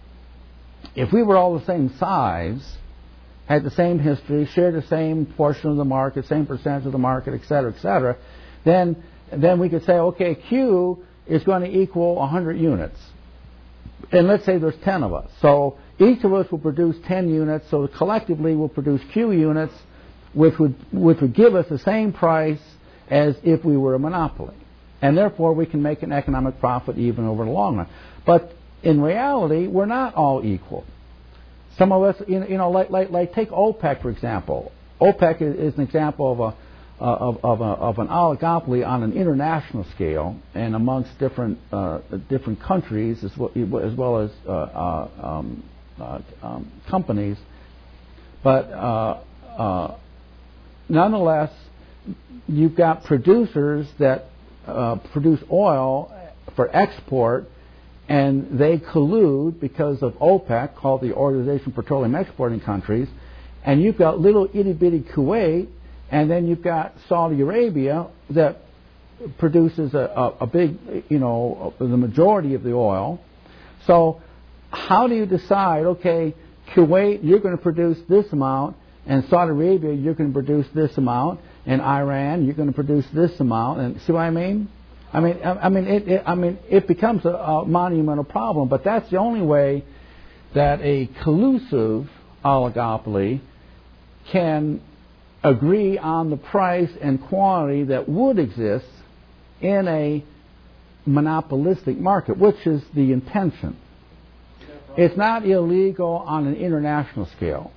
if we were all the same size, had the same history, shared the same portion of the market, same percentage of the market, et cetera, et cetera, then then we could say, okay, Q is going to equal one hundred units. And let's say there's ten of us. So each of us will produce ten units, so collectively we'll produce Q units, which would which would give us the same price as if we were a monopoly. And therefore we can make an economic profit even over the long run. But in reality, we're not all equal. Some of us, you know, like, like, like take OPEC, for example. OPEC is, is an example of a uh, of, of, a, of an oligopoly on an international scale and amongst different uh, different countries as well as, well as uh, uh, um, uh, um, companies. But uh, uh, nonetheless, you've got producers that uh, produce oil for export, and they collude because of OPEC, called the Organization of Petroleum Exporting Countries, and you've got little itty-bitty Kuwait, and then you've got Saudi Arabia that produces a, a, a big, you know, the majority of the oil. So how do you decide, okay, Kuwait, you're going to produce this amount, and Saudi Arabia, you're going to produce this amount, and Iran, you're going to produce this amount, and see what I mean? I mean, I, I mean, it, it, I mean, it becomes a, a monumental problem. But that's the only way that a collusive oligopoly can agree on the price and quantity that would exist in a monopolistic market, which is the intention. It's not illegal on an international scale.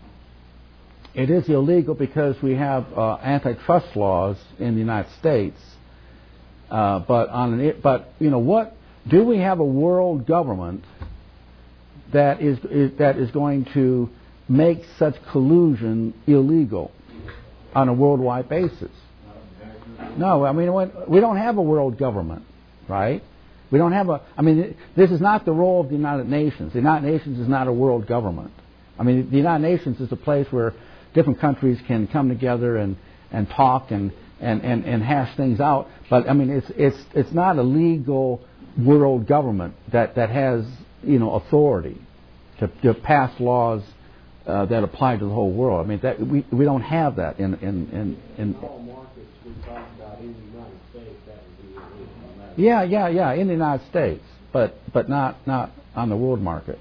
It is illegal because we have uh, antitrust laws in the United States. Uh, but on an, but you know what? Do we have a world government that is, is that is going to make such collusion illegal on a worldwide basis? No, I mean we don't have a world government, right? We don't have a. I mean, this is not the role of the United Nations. The United Nations is not a world government. I mean, the United Nations is a place where different countries can come together and, and talk and, and, and, and hash things out. But I mean, it's it's it's not a legal world government that, that has, you know, authority to, to pass laws uh, that apply to the whole world. I mean, that we we don't have that in in in. in all markets we talk about in the United States, that would be illegal. yeah, yeah, yeah, in the United States, but but not not on the world market.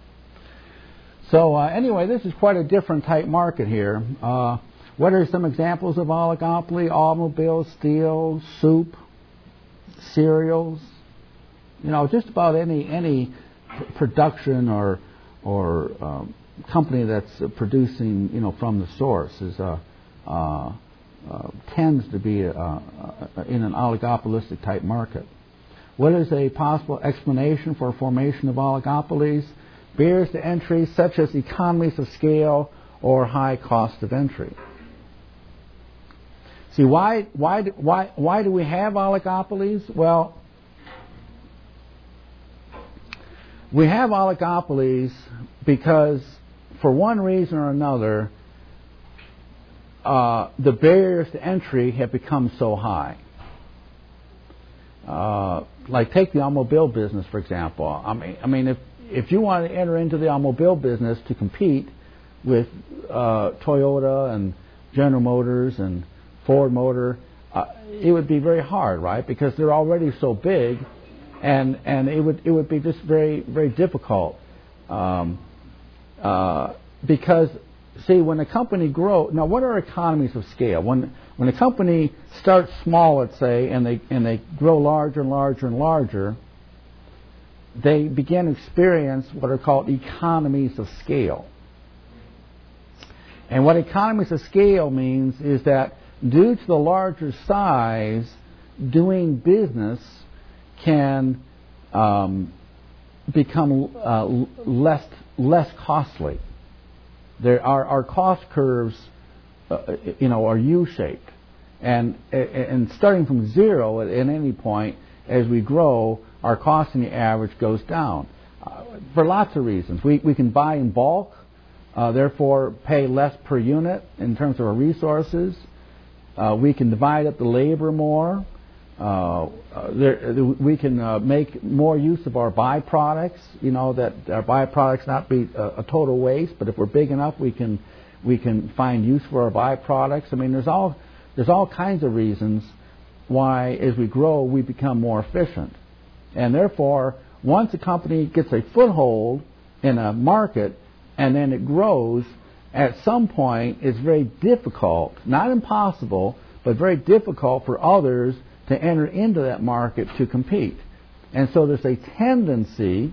So uh, anyway, this is quite a different type market here. Uh, what are some examples of oligopoly? Automobiles, steel, soup, cereals. You know, just about any any production or or um, company that's producing, you know, from the source is uh, uh, uh, tends to be uh, uh, in an oligopolistic type market. What is a possible explanation for formation of oligopolies? Barriers to entry such as economies of scale or high cost of entry. See, why why why why do we have oligopolies? Well, we have oligopolies because, for one reason or another, uh, the barriers to entry have become so high. Uh, like take the automobile business, for example. I mean, I mean, if if you want to enter into the automobile business to compete with uh, Toyota and General Motors and Ford Motor, uh, it would be very hard, right? Because they're already so big, and and it would it would be just very very difficult. Um, uh, because see, when a company grows, now what are economies of scale? When when a company starts small, let's say, and they and they grow larger and larger and larger, they begin to experience what are called economies of scale. And what economies of scale means is that due to the larger size, doing business can um, become uh, less less costly. There are our cost curves, uh, you know, are U-shaped, and and starting from zero at, at any point as we grow, our cost in the average goes down uh, for lots of reasons. We we can buy in bulk, uh, therefore pay less per unit in terms of our resources. Uh, we can divide up the labor more. Uh, uh, there, we can uh, make more use of our byproducts. You know, that our byproducts not be a, a total waste, but if we're big enough, we can we can find use for our byproducts. I mean, there's all there's all kinds of reasons why, as we grow, we become more efficient. And therefore, once a company gets a foothold in a market and then it grows, at some point it's very difficult, not impossible, but very difficult for others to enter into that market to compete. And so there's a tendency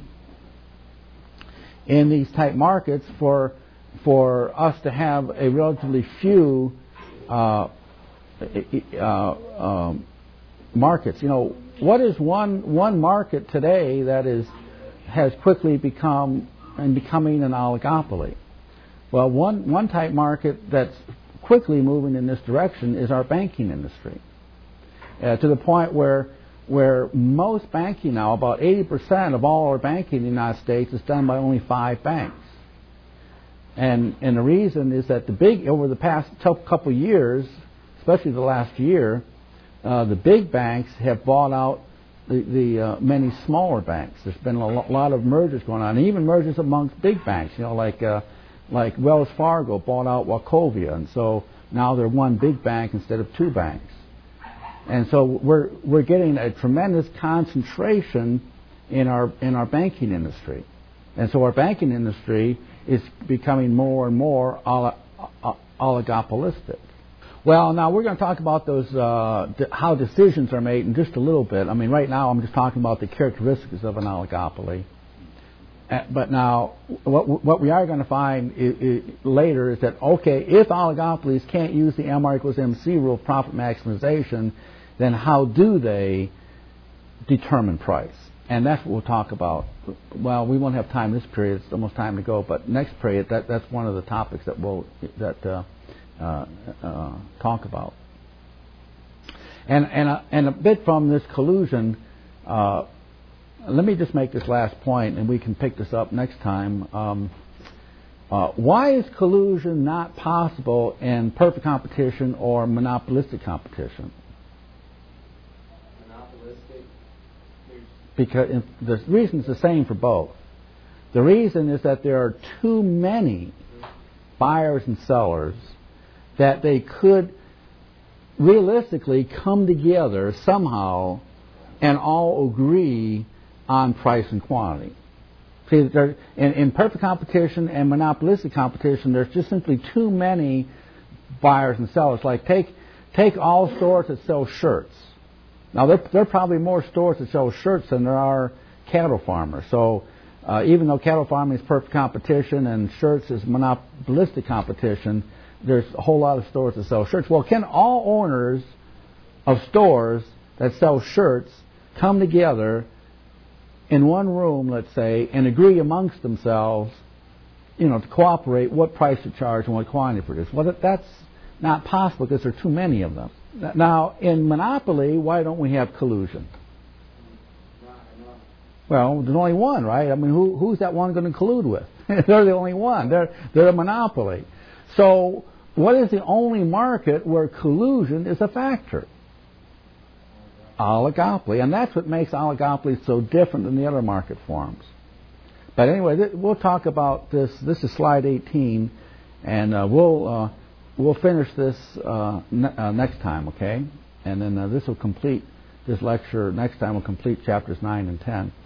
in these type markets for for us to have a relatively few uh, uh, um, markets. You know, what is one one market today that is has quickly become and becoming an oligopoly? Well, one one type market that's quickly moving in this direction is our banking industry, uh, to the point where where most banking now, about eighty percent of all our banking in the United States, is done by only five banks. And and the reason is that the big over the past couple of years, especially the last year, uh, the big banks have bought out the, the uh, many smaller banks. There's been a lo- lot of mergers going on, and even mergers amongst big banks. You know, like uh, like Wells Fargo bought out Wachovia, and so now they're one big bank instead of two banks. And so we're we're getting a tremendous concentration in our in our banking industry, and so our banking industry is becoming more and more oligopolistic. Well, now we're going to talk about those uh, d- how decisions are made in just a little bit. I mean, right now I'm just talking about the characteristics of an oligopoly. Uh, but now, what what we are going to find I- I later is that, okay, if oligopolies can't use the M R equals M C rule of profit maximization, then how do they determine price? And that's what we'll talk about. Well, we won't have time this period; it's almost time to go. But next period, that that's one of the topics that we'll that uh, uh, uh, talk about. And and a, and a bit from this collusion. Uh, Let me just make this last point, and we can pick this up next time. Um, uh, why is collusion not possible in perfect competition or monopolistic competition? Monopolistic, there's because the reason is the same for both. The reason is that there are too many buyers and sellers that they could realistically come together somehow and all agree on price and quantity. See, there, in, in perfect competition and monopolistic competition, there's just simply too many buyers and sellers. Like take take all stores that sell shirts. Now there there are probably more stores that sell shirts than there are cattle farmers. So uh, even though cattle farming is perfect competition and shirts is monopolistic competition, there's a whole lot of stores that sell shirts. Well, can all owners of stores that sell shirts come together in one room, let's say, and agree amongst themselves, you know, to cooperate what price to charge and what quantity to produce? Well, that's not possible because there are too many of them. Now, in monopoly, why don't we have collusion? Well, there's only one, right? I mean, who, who's that one going to collude with? They're the only one. They're, they're a monopoly. So what is the only market where collusion is a factor? Oligopoly. And that's what makes oligopoly so different than the other market forms. But anyway, th- we'll talk about this. This is slide eighteen, and uh, we'll uh, we'll finish this uh, ne- uh, next time, okay? And then uh, this will complete, this lecture next time will complete chapters nine and ten.